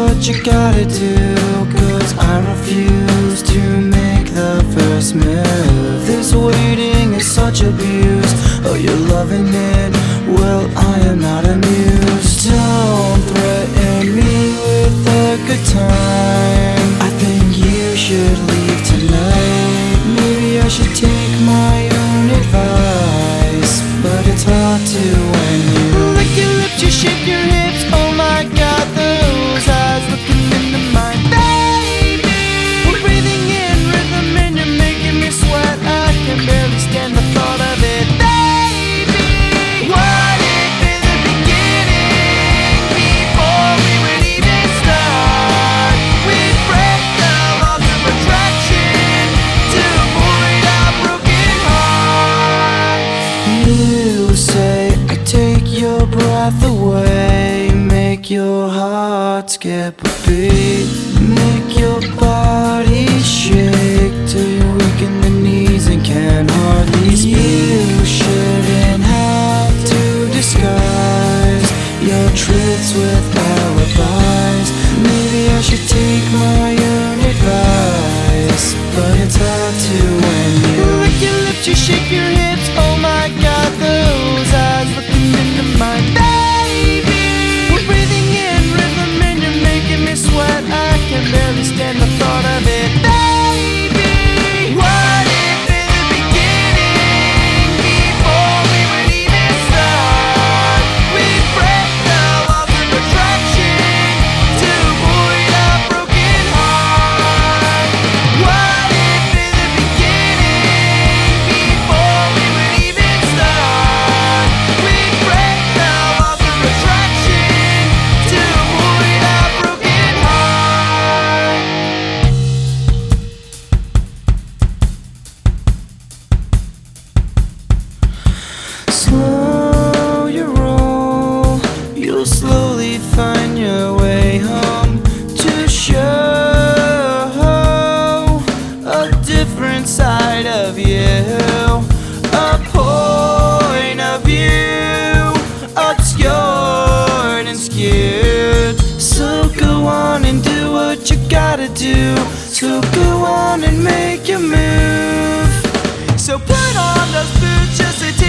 what you gotta do, 'cause I refuse to make the first move. This waiting is such abuse. Oh, you're loving it, well I am not amused. Don't threaten me with a good time. I think you should leave tonight. Maybe I should take my own advice, but it's hard to when you lick your lips, you shake your hips. Oh my God, those eyes looking into mine, baby. We're breathing in rhythm and you're making me sweat. I can barely stand the thought of it, baby. What if in the beginning, before we would even start, we'd break the laws of attraction to avoid our broken heart? You say I take your breath away, make your heart skip a beat, make your body shake till you're weak in the knees and can hardly speak. You shouldn't have to disguise your truths with alibis. Maybe I should take my own advice, but it's hard to when you lick your lips, you shake your hips. Oh my God, those eyes looking into mine, baby. We're breathing in rhythm and you're making me sweat. I can barely stand the thought of it, baby. What if in the beginning, before we would even start, we'd break the laws of attraction to avoid our broken heart? What if in the beginning, before we would even start, we'd break the laws of attraction to avoid our broken heart? Slow your roll, you'll slowly find your way home to show a different side of you, a point of view obscured and skewed. So go on and do what you gotta do. So go on and make your move. So put on those boots, just a